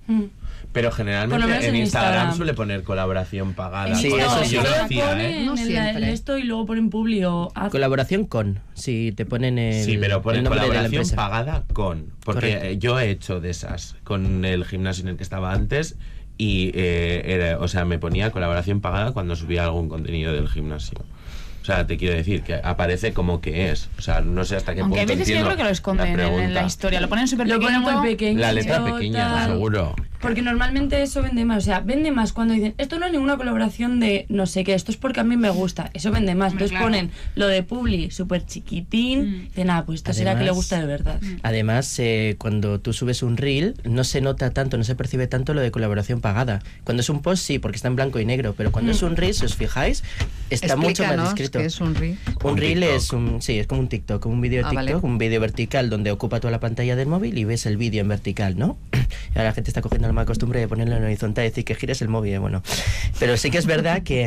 Mm. Pero Por generalmente lo menos en en Instagram, Instagram suele poner colaboración pagada. Sí, Por eso eso sí. yo lo Solo hacía, ponen ¿eh? No el- el siempre. esto y luego ponen publi o haz- Colaboración con, si te ponen el, Sí, pero el ponen nombre de la colaboración empresa. pagada con. Porque Correcto. eh, yo he hecho de esas con el gimnasio en el que estaba antes y eh, era, o sea, me ponía colaboración pagada cuando subía algún contenido del gimnasio. O sea, te quiero decir que aparece como que es. O sea, no sé hasta qué Aunque hay punto veces que yo entiendo creo que lo esconden en, en la pregunta. historia, lo ponen súper Lo ponen pequeñito. muy pequeño. La letra tal. pequeña, seguro. Porque normalmente eso vende más. O sea, vende más cuando dicen, esto no es ninguna colaboración de no sé qué, esto es porque a mí me gusta. Eso vende más. Hombre, Entonces claro. ponen lo de Publi súper chiquitín. Mm. Dicen, ah, pues esto será que le Además- gusta de verdad. Además, eh, cuando tú subes un reel, no se nota tanto, no se percibe tanto lo de colaboración pagada. Cuando es un post, sí, porque está en blanco y negro, pero cuando es un reel, si os fijáis, está mucho más Explícanos discreto. qué es un reel. Un Un reel TikTok. es un, sí, es como un TikTok, como un vídeo de Ah, TikTok, vale. un vídeo vertical donde ocupa toda la pantalla del móvil y ves el vídeo en vertical, ¿no? Y ahora la gente está cogiendo la mala costumbre de ponerlo en horizontal y decir que gires el móvil, bueno. Pero sí que es verdad que,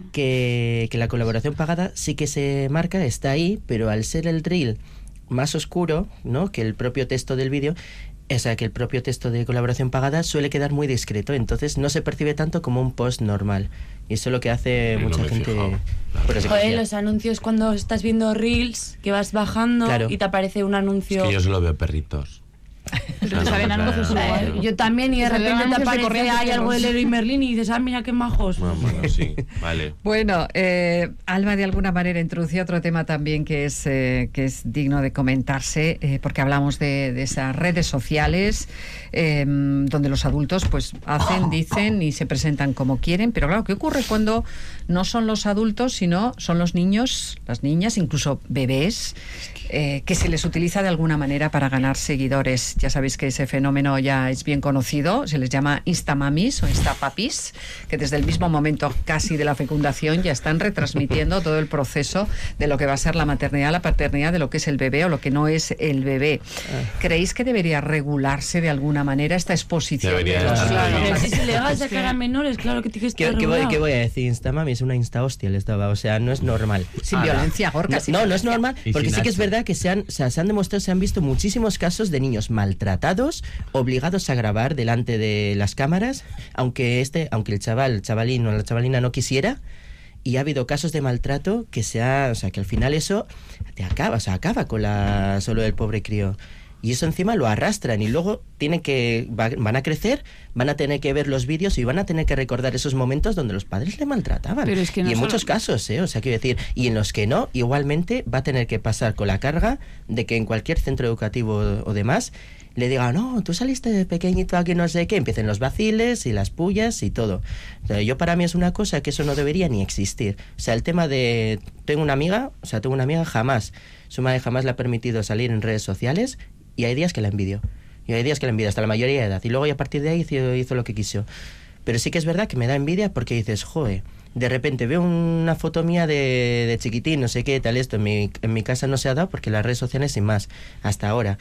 que, que la colaboración pagada sí que se marca, está ahí, pero al ser el reel más oscuro, ¿no?, que el propio texto del vídeo, o sea, que el propio texto de colaboración pagada suele quedar muy discreto, entonces no se percibe tanto como un post normal. Y eso es lo que hace No mucha me he gente... fijado. por eso Joder, decía. los anuncios cuando estás viendo reels, que vas bajando Claro. y te aparece un Es anuncio. que yo solo veo perritos. Pero te salen anuncios Eh, igual. yo también, y de Te salen repente te anuncios de aparece correos ahí de algo del perros. Leroy Merlin y dices, ah, mira qué majos. Bueno, bueno, sí, vale. Bueno, eh, Alba de alguna manera introducía otro tema también que es, eh, que es digno de comentarse, eh, porque hablamos de, de esas redes sociales eh, donde los adultos pues hacen, dicen y se presentan como quieren, pero claro, ¿qué ocurre cuando no son los adultos, sino son los niños, las niñas, incluso bebés, eh, que se les utiliza de alguna manera para ganar seguidores? Ya sabéis que ese fenómeno ya es bien conocido, se les llama instamamis o instapapis, que desde el mismo momento casi de la fecundación ya están retransmitiendo todo el proceso de lo que va a ser la maternidad, la paternidad, de lo que es el bebé o lo que no es el bebé. ¿Creéis que debería regularse de alguna manera esta exposición Debería de los estar niños? prohibido. Pero si es ilegal sacar a menores, claro que tiene que ¿Qué, estar qué voy, regulado. qué voy a decir? Instamami es una insta hostia, les daba, o sea, no es normal. Sin Ala. violencia, Gorka. No, sin no, no es violencia. normal, Y porque sin sí que es hacha. verdad que se han, o sea, se han demostrado, se han visto muchísimos casos de niños maltratados, obligados a grabar delante de las cámaras, aunque este, aunque el chaval, el chavalín o la chavalina no quisiera, y ha habido casos de maltrato que se ha, o sea, que al final eso te acaba, o sea, acaba con la solo el pobre crío. Y eso encima lo arrastran y luego tienen que va- van a crecer, van a tener que ver los vídeos y van a tener que recordar esos momentos donde los padres le maltrataban. Pero es que no y en solo- muchos casos, ¿eh? O sea, quiero decir, y en los que no, igualmente va a tener que pasar con la carga de que en cualquier centro educativo o demás le diga, no, tú saliste de pequeñito aquí no sé qué, empiecen los vaciles y las pullas y todo. O sea, yo para mí es una cosa que eso no debería ni existir. O sea, el tema de, tengo una amiga, o sea, tengo una amiga jamás, su madre jamás le ha permitido salir en redes sociales y hay días que la envidio. Y hay días que la envidio hasta la mayoría de edad. Y luego y a partir de ahí hizo, hizo lo que quiso. Pero sí que es verdad que me da envidia porque dices, joder, de repente veo una foto mía de, de chiquitín, no sé qué, tal esto. En mi, en mi casa no se ha dado porque las redes sociales sin más, hasta ahora.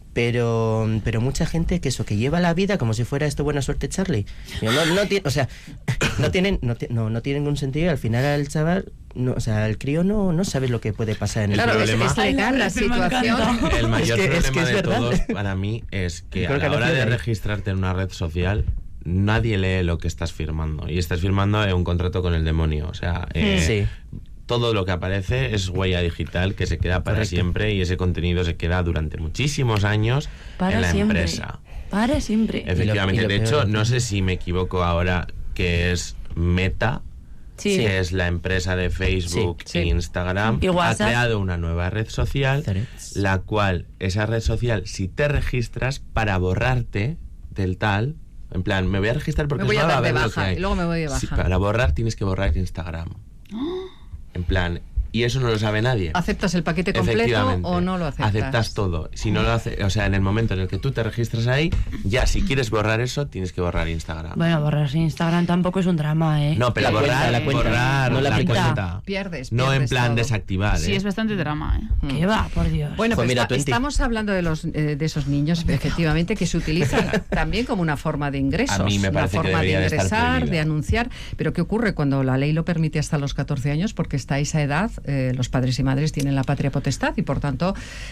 Pero, pero mucha gente que eso, que lleva la vida como si fuera esto buena suerte Charlie. Yo no, no tiene, o sea, no tienen, no, ti- no, no tiene ningún sentido y al final el chaval, no, o sea, el crío no, no sabe lo que puede pasar en el Claro, es, problema- es legal la Ay, me situación. encanta. El mayor Es que- es problema que es de verdad. todos para mí es que Creo a que la hora nació de de ahí. registrarte en una red social nadie lee lo que estás firmando y estás firmando un contrato con el demonio. O sea, eh, Sí. todo lo que aparece es huella digital que se queda para Correcto. siempre y ese contenido se queda durante muchísimos años Para en la siempre. empresa. Para siempre. Efectivamente. Y lo de peor- hecho, no sé si me equivoco ahora que es Meta, Sí. que es la empresa de Facebook Sí, e sí. Instagram, Y ha WhatsApp. creado una nueva red social, Threads. la cual, esa red social, si te registras para borrarte del tal, en plan, me voy a registrar porque Me voy a solo dar va de ver lo baja que hay. y luego me voy de Sí, baja. para borrar tienes que borrar Instagram. En plan, y eso no lo sabe nadie. ¿Aceptas el paquete completo Efectivamente. o no lo aceptas? Aceptas todo. Si no lo hace, o sea, en el momento en el que tú te registras ahí, ya si quieres borrar eso, tienes que borrar Instagram. Bueno, borrarse Instagram tampoco es un drama, ¿eh? No, pero La cuenta, borrar, la cuenta. borrar No la la aplica. cuenta. Pierdes, No en pierdes plan todo. desactivar, Sí, ¿eh? es bastante drama, ¿eh? ¿Qué va, por Dios? Bueno, Pues pues mira, está- Twenty. estamos hablando de los eh, de esos niños, efectivamente, que se utilizan también como una forma de ingresos, A mí me una parece que forma de debería de estar ingresar, prohibido. de anunciar. Pero ¿qué ocurre cuando la ley lo permite hasta los catorce años? Porque hasta esa edad eh, los padres y madres tienen la patria potestad y por tanto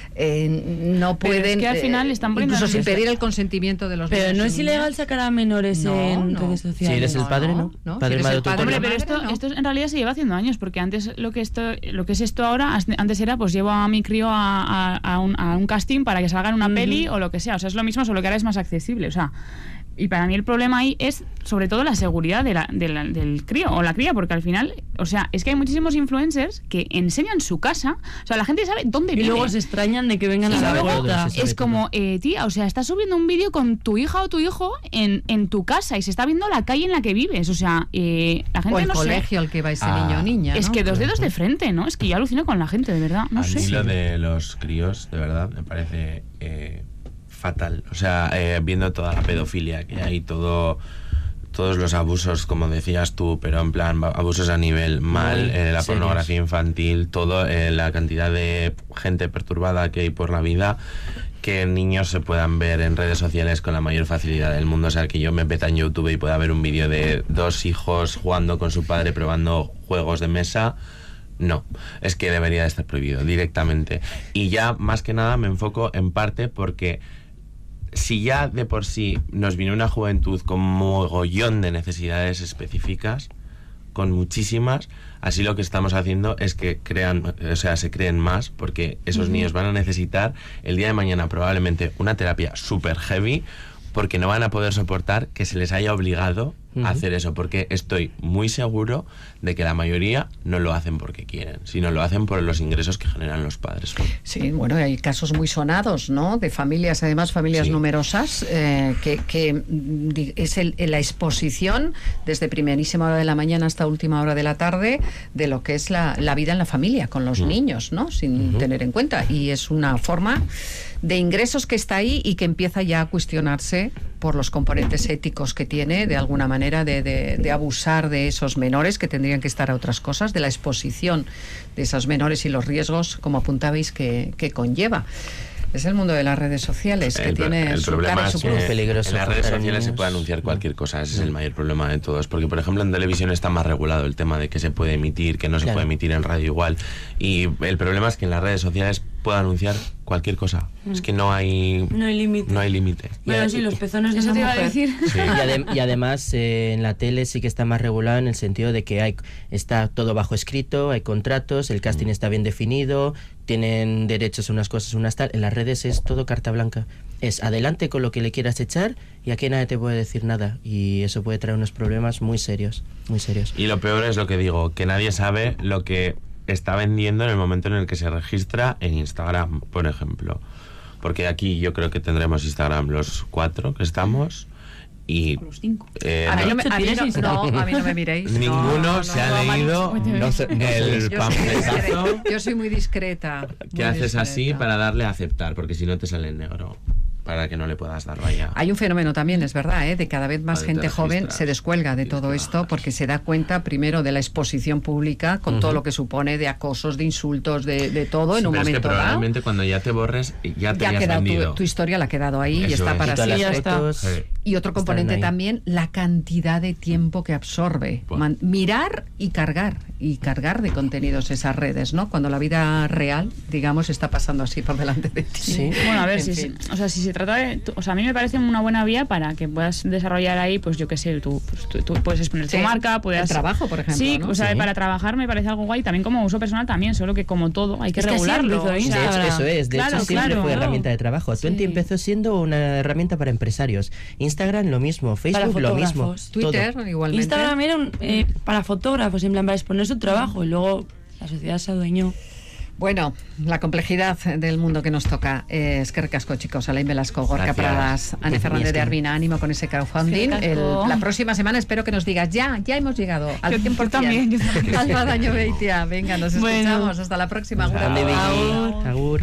eh, no pueden, pero es que al final están poniendo incluso sin en pedir el consentimiento de los Pero niños no es ilegal niñas. sacar a menores No, en no. redes sociales. Si eres el No, padre, no, ¿no? no. Padre, Si eres madre, el padre, tutor. Hombre, pero madre, esto, no. esto en realidad se lleva haciendo años, porque antes lo que esto, lo que es esto ahora, antes era pues llevo a mi crío a, a, a, un, a un casting para que salga en una Ujú. peli o lo que sea. O sea, es lo mismo, solo que ahora es más accesible. O sea, y para mí el problema ahí es sobre todo la seguridad de la, de la, del crío o la cría, porque al final, o sea, es que hay muchísimos influencers que enseñan su casa, o sea, la gente sabe dónde Y vive. luego se extrañan de que vengan Y a la luego puerta. se sabe es como, eh, tía, o sea, estás subiendo un vídeo con tu hija o tu hijo en, en tu casa y se está viendo la calle en la que vives. O sea, eh, la gente O el no sé. colegio al que va ese Ah. niño o niña, Es ¿no? que dos dedos de frente, ¿no? Es que yo alucino con la gente, de verdad. No a sé. mí lo de los críos, de verdad, me parece eh, fatal. O sea, eh, viendo toda la pedofilia que hay, todo todos los abusos, como decías tú, pero en plan abusos a nivel mal, eh, la serios. pornografía infantil, todo, eh, la cantidad de gente perturbada que hay por la vida, que niños se puedan ver en redes sociales con la mayor facilidad del mundo. O sea, que yo me meta en YouTube y pueda ver un vídeo de dos hijos jugando con su padre, probando juegos de mesa. No, es que debería de estar prohibido directamente. Y ya, más que nada, me enfoco en parte porque si ya de por sí nos viene una juventud con mogollón de necesidades específicas, con muchísimas, así lo que estamos haciendo es que crean, o sea, se creen más, porque esos niños van a necesitar el día de mañana probablemente una terapia súper heavy, porque no van a poder soportar que se les haya obligado Uh-huh. a hacer eso, porque estoy muy seguro de que la mayoría no lo hacen porque quieren, sino lo hacen por los ingresos que generan los padres. Sí, bueno, hay casos muy sonados, ¿no? De familias, además familias Sí. numerosas, eh, que, que di- es el, la exposición desde primerísima hora de la mañana hasta última hora de la tarde de lo que es la, la vida en la familia con los Mm. niños, ¿no? Sin Ujú. tener en cuenta. Y es una forma de ingresos que está ahí y que empieza ya a cuestionarse por los componentes éticos que tiene, de alguna manera, de, de, de abusar de esos menores que tendrían que estar a otras cosas, de la exposición de esos menores y los riesgos, como apuntabais, que, que conlleva. Es el mundo de las redes sociales, que El, pro- tiene el su problema cara y es su que cruz. peligroso en las redes para sociales se niños. puede anunciar cualquier cosa. Ese es el mayor problema de todos, porque por ejemplo en televisión está más regulado el tema de que se puede emitir, que no se Claro. puede emitir en radio igual, y el problema es que en las redes sociales puede anunciar cualquier cosa. Es que no hay No hay límite. no hay límite. Bueno, sí, los pezones de Eso una te iba a mujer. decir. Sí. Y, adem- y además eh, en la tele sí que está más regulado en el sentido de que hay está todo bajo escrito, hay contratos, el casting está bien definido, tienen derechos a unas cosas, unas tal. En las redes es todo carta blanca. Es adelante con lo que le quieras echar y aquí nadie te puede decir nada. Y eso puede traer unos problemas muy serios, muy serios. Y lo peor es lo que digo, que nadie sabe lo que está vendiendo en el momento en el que se registra en Instagram, por ejemplo. Porque aquí yo creo que tendremos Instagram los cuatro que estamos y Los cinco. eh, A mí, no- no me, a mí no- no, a mí no me miréis. No, ninguno no, se no, ha no, leído No sé, no sé. el Yo soy, panfletazo discreta. Yo soy muy discreta. que muy haces así discreta. para darle a aceptar, porque si no te sale en negro, para que no le puedas dar vaya. Hay un fenómeno también, es verdad, ¿eh? De cada vez más Vale, te gente joven registras. se descuelga de Tienes todo que esto bajar. porque se da cuenta primero de la exposición pública con todo lo que supone de acosos, de insultos, de, de todo Sí, en un pero es que momento dado. probablemente cuando ya te borres ya te Ya ha hayas quedado vendido. tu, tu historia la ha quedado ahí y Eso está es. para Y todas siempre. las ya está. fotos Sí. Y otro están componente ahí. también, la cantidad de tiempo que absorbe. Buah. Man- mirar y cargar, y cargar de contenidos esas redes, ¿no? Cuando la vida real, digamos, está pasando así por delante de ti. Sí. Bueno, a ver, En si, fin. o sea, si se trata de... tú- O sea, a mí me parece una buena vía para que puedas desarrollar ahí, pues yo qué sé, tú, pues, tú, tú puedes exponer Sí, tu marca, puedes... el trabajo, por ejemplo, Sí, ¿no? o sea, Sí. para trabajar me parece algo guay, también como uso personal también, solo que como todo hay que Es que así regularlo. empezó o sea, Instagram. De hecho, eso es, de Claro, hecho siempre claro. fue herramienta de trabajo. Sí. Twenty empezó siendo una herramienta para empresarios. Instagram lo mismo, Facebook lo mismo. fotógrafos. Twitter, todo. igualmente. Instagram era un, eh, para fotógrafos, en plan, para exponer su trabajo. Y luego la sociedad se adueñó. Bueno, la complejidad del mundo que nos toca. Eh, es que recasco, chicos. Alain Velasco, Gorka Gracias. Pradas, Ane Y Fernández es de que- Arvina, ánimo con ese crowdfunding. Es que El- recasco. la próxima semana espero que nos digas, ya, ya hemos llegado al Yo- cien por yo también, yo ciento. también. Alba Daño Beitia, venga, nos Bueno. escuchamos. Hasta la próxima. Agur. Ande, Vicky. Agur. Agur.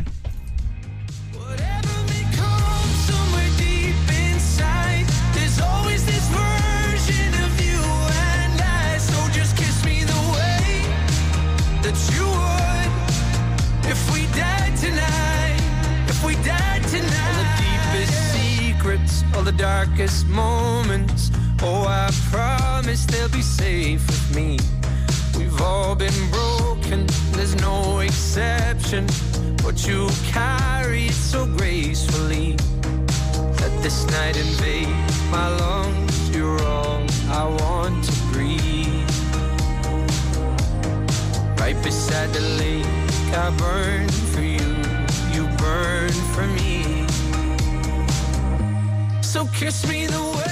Whatever may come somewhere deep inside, there's always this version of you and I. So just kiss me the way that you would if we died tonight. If we died tonight. All the deepest secrets, all the darkest moments. Oh, I promise they'll be safe with me. We've all been broken, there's no exception. But you carry it so gracefully. Let this night invade my lungs. You're all I want to breathe. Right beside the lake, I burn for you. You burn for me. So kiss me the way